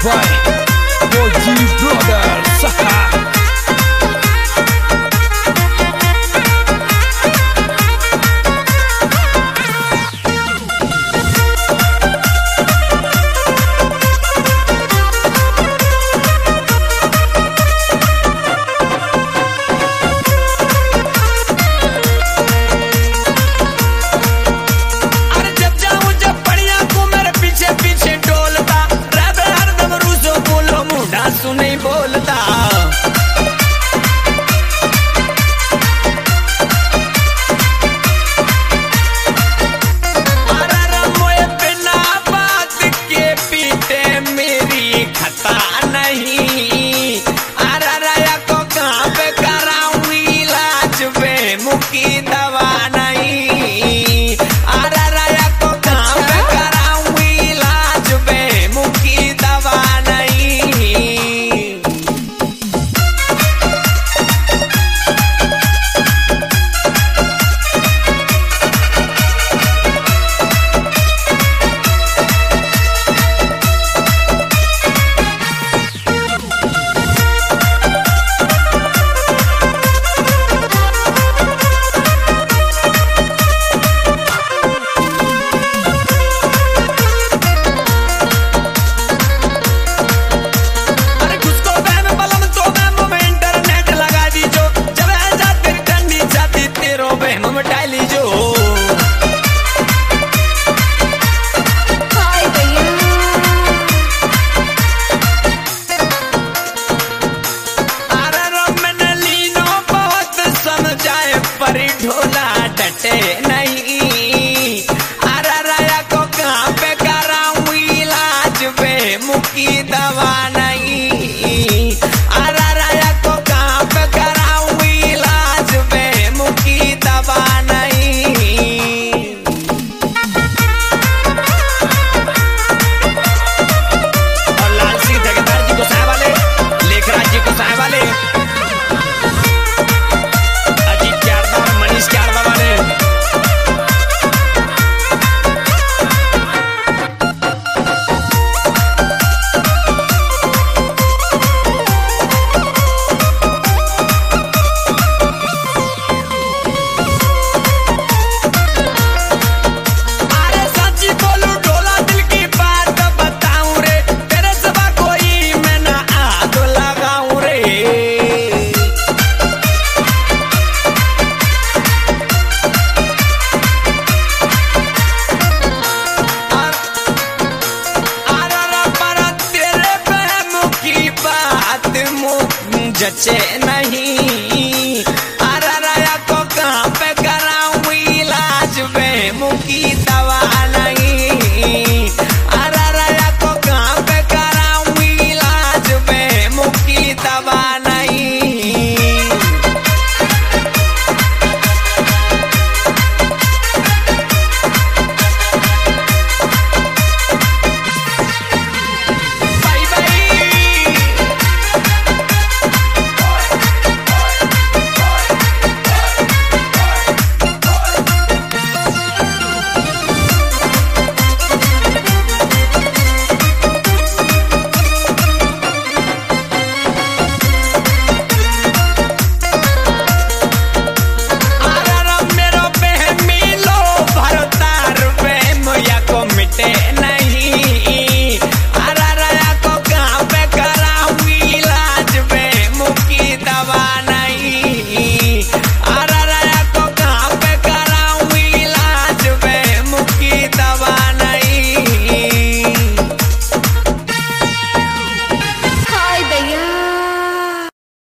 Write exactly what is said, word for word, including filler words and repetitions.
by O G Brothers. नहीं बोलता बिना बात के पीते मेरी खता नहीं। अरे राया को कहाँ पे कराऊं इलाज बे मुकी दवा नहीं। अरे राया को कहाँ पे कराऊं इलाज बे मुकी दवा नहीं। ढोला डटे नहीं। अरे राया को कहाँ पे कराऊं इलाज बे मुकी दवा नहीं। अरे राया को कहाँ पे कराऊं इलाज बे मुकी दवा नहीं। और लाल सिंह ठेकेदार जी को साय वाले, लेखराज जी को साय वाले, जचे नहीं।